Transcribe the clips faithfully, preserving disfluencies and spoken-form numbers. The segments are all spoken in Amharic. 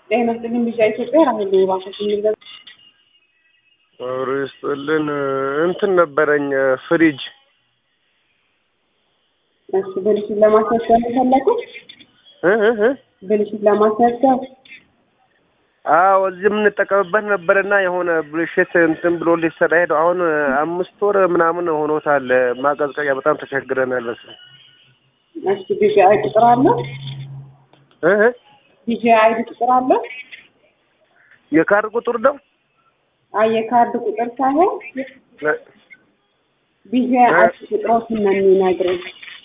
ጤና ይስጥልኝ ልጅ ኢትዮጵያ ራሄል ባንክ የሚል ኦሪስልን እንትን ነበረኝ ፍሪጅ እሺ ብልሽ ለማስነሳት ተፈለኩ እ እ ብልሽ ለማስነሳት አዎ እዚህ ምን ተቀበበት ነበርና የሆነ ብልሽት እንትን ብሎ ሊሰራ ሄዶ አሁን አምስት ወር ምናምን ሆኖታል ማቀዝቀያ በጣም ተቸግረናል። እሺ ቢጂ አይ ቁጥር አለ እ እ ቢጂ አይ ቁጥር አለ የካርድ ቁጥር ነው አይ የካርድ ቁጥር ሳይሆን ቢጂ አይ ቁጥሮችን ነው የሚነግረው።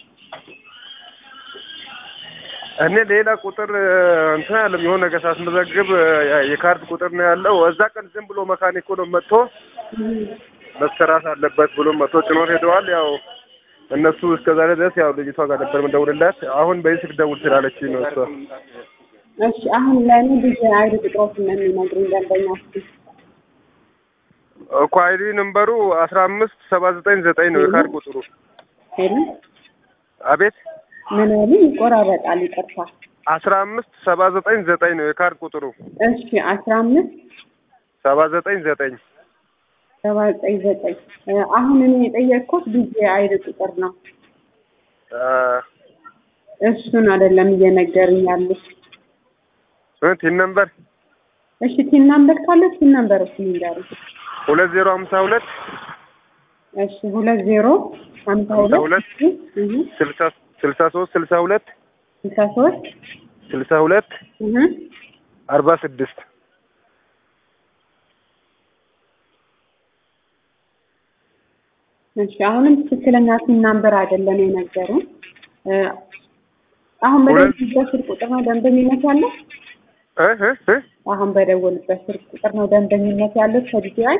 እኔ ሌላ ቁጥር እንትን አለም የሆነ ነገር ሳስመዘግብ የካርድ ቁጥር ነው ያለው። እዛ ቀን ዝም ብሎ መካኒኩ ነው መጥቶ መሰራት አለበት ብሎ መጥቶ ጭኖት ሄደዋል። ያው እነሱ እስከዛሬ ድረስ ያው ልጅቷ ጋር ነበር የምደውልላት። አሁን በዚህ ደውል ስላለች ነው እሷ። እሺ አሁን ለኔ ቢጂ አይ ቁጥሮችን ነው የሚነግረኝ ደንበኛችሁ እኮ አይዲ ነምበሩ አስራ አምስት ሰባ ዘጠኝ ዘጠኝ ነው የካርድ ቁጥሩ። ሄሎ አቤት ምን አለ ይቆራረጣል ይቀርፋ አስራ አምስት ሰባ ዘጠኝ ዘጠኝ ነው የካርድ ቁጥሩ። እሺ አስራ አምስት ሰባ ዘጠኝ ዘጠኝ ሰባ ዘጠኝ ዘጠኝ አሁን እኔ የጠየቅኩት ቢጂ አይ ቁጥር ነው። እሱን አይደለም እየነገርኝ ያለሽ እ ቲን ነምበር እሺ ቲን ነምበር ካለ ቲን ነምበር እሱ ይንገሩ ሁለት ዜሮ ሃምሳ ሁለት እሺ ሁለት ዜሮ ሃምሳ ሁለት ስልሳ ስልሳ ሶስት ስልሳ ሁለት ስልሳ ሶስት ስልሳ ሁለት እህ አርባ ስድስት እሺ አሁንም ትክክለኛ ቲን ነምበር አይደለም የነገሩን። አሁን በደወልበት ስልክ ቁጥር ነው ደንበኝነት ያለው እህ እህ አሁን በደወልበት ስልክ ቁጥር ነው ደንበኝነት ያለው ከቢጂ አይ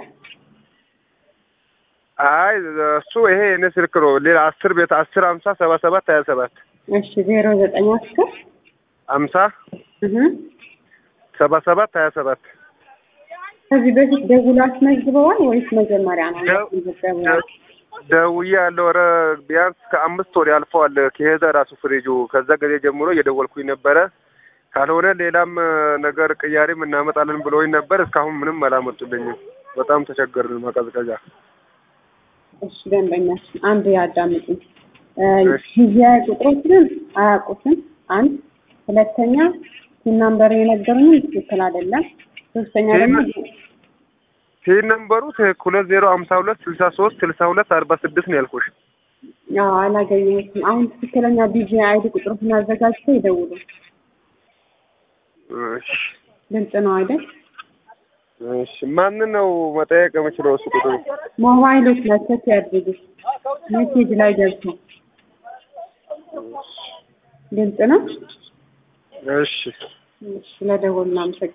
አይ እሱ ይሄ እኔ ስልክ ነው። ሌላ አስር ቤት አስር ሃምሳ ሰባ ሰባት ሀያ ሰባት እሺ ዜሮ ዘጠኝ አስር ሃምሳ እህ ሰባ ሰባት ሀያ ሰባት ከዚህ በፊት ደውሎ አስመዝግበዋል ወይስ መጀመሪያ ነው ያስመዘገበው? ደውዬ ያለው ኧረ ቢያንስ ከአምስት ወር ያልፈዋል ከሄደ ራሱ ፍሪጁ ከዛ ጊዜ ጀምሮ እየደወልኩኝ ነበረ። ካልሆነ ሌላም ነገር ቅያሬም እናመጣለን ብሎኝ ነበር። እስካሁን ምንም አላመጡልኝም። በጣም ተቸገርን ማቀዝቀዣ። እሺ ደንበኛችን አንድ ያዳምጡ። የቁጥሮችን አያውቁትም። አንድ ሁለተኛ ቲን ነምበር የነገሩኝ ትክክል አይደለም። ሶስተኛ ደግሞ ቲን ነምበሩ ሁለት ዜሮ ሃምሳ ሁለት ስልሳ ሶስት ስልሳ ሁለት አርባ ስድስት ነው ያልኩሽ። አዎ አላገኘሁትም። አሁን ትክክለኛ ቢጂ አይዲ ቁጥሩን አዘጋጅተው ይደውሉ። እሺ ግልጽ ነው አይደል? እሺ ማን ነው መጠየቅ የምችለው? እሱ ቁጥሩ ሞባይሎች ላይ ቼክ ያድርጉ። ሜሴጅ ላይ ገብቶ ግልጽ ነው። እሺ እሺ ለደወልና